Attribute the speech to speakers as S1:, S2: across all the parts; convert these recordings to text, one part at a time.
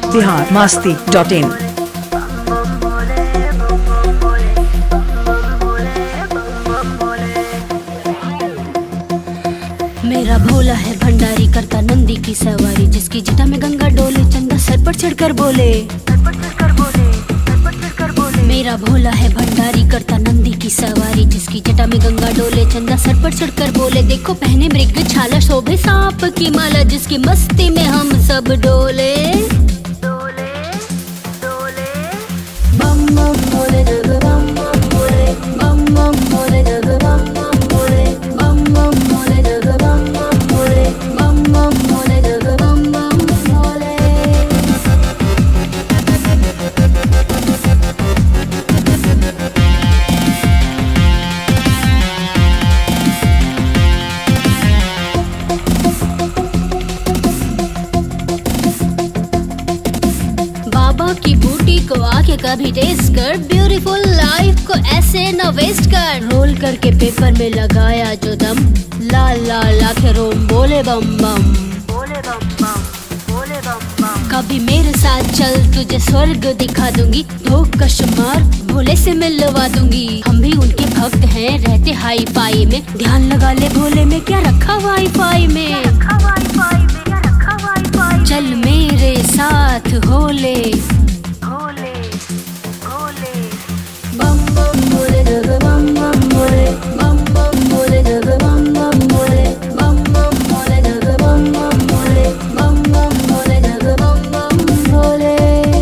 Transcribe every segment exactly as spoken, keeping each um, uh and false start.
S1: Bihar Masti dot इन।
S2: मेरा भोला है भंडारी करता नंदी की सवारी, जिसकी जटा में गंगा डोले चंदा सर पर चढ़कर बोले। मेरा भोला है भंडारी करता नंदी की सवारी, जिसकी जटा में गंगा डोले चंदा सर पर चढ़कर बोले। देखो पहने मृग छाला शोभे सांप की माला, जिसकी मस्ती में हम सब डोले। बम बम भोले जग बम बम भोले, बम बम भोले जग बम बम भोले, बम बम भोले जग बम बम भोले, बम बम भोले जग बम बम भोले। बाबा की बूटी को आके कभी टेस्ट कर, ब्यूटीफुल लाइफ को ऐसे न वेस्ट कर। रोल करके पेपर में लगाया जो दम, लाल लाल आंखें रोम बोले बम बम, बोले बम बम, बोले बम बम। कभी मेरे साथ चल तुझे स्वर्ग दिखा दूंगी, धोखा शुमार भोले से मिलवा दूंगी। हम भी उनके भक्त हैं रहते हाई फाई में, ध्यान लगा ले भोले में क्या रखा वाई फाई में। चल मेरे साथ होले होले होले, बम बम भोले जग बम बम भोले, बम बम भोले जग बम बम भोले, बम बम भोले जग बम बम भोले, बम बम भोले जग बम बम भोले।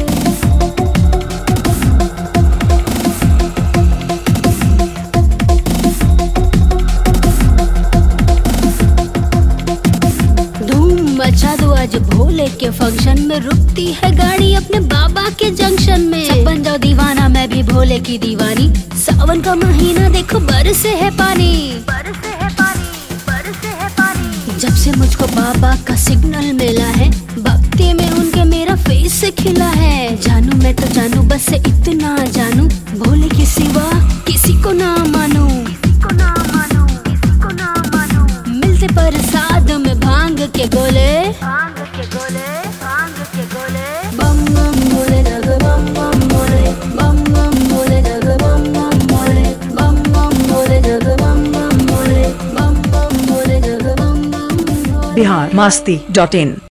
S2: मचा दो आज भोले के फंक्शन में, रुकती है गाड़ी अपने बाबा के जंक्शन में। सब बन जाओ दीवाना मैं भी भोले की दीवानी, सावन का महीना देखो बरसे है पानी, बरसे है पानी, बरसे है पानी। जब से मुझको बाबा का सिग्नल मिला है, भक्ति में उनके मेरा फेस से खिला है। जानू मैं तो जानू बस इतना जानू, भोले के सिवा किसी को ना मानू, किसी को ना मानू, किसी को ना मानू। मिलते प्रसाद में भांग के गोले, भांग के गोले, भांग के गोले। बम बम भोले जग बम बम भोले, बम बम भोले जग बम बम भोले, बम बम भोले जग बम बम भोले, बम बम भोले जग बम बम भोले।
S1: बिहार मस्ती डॉट इन।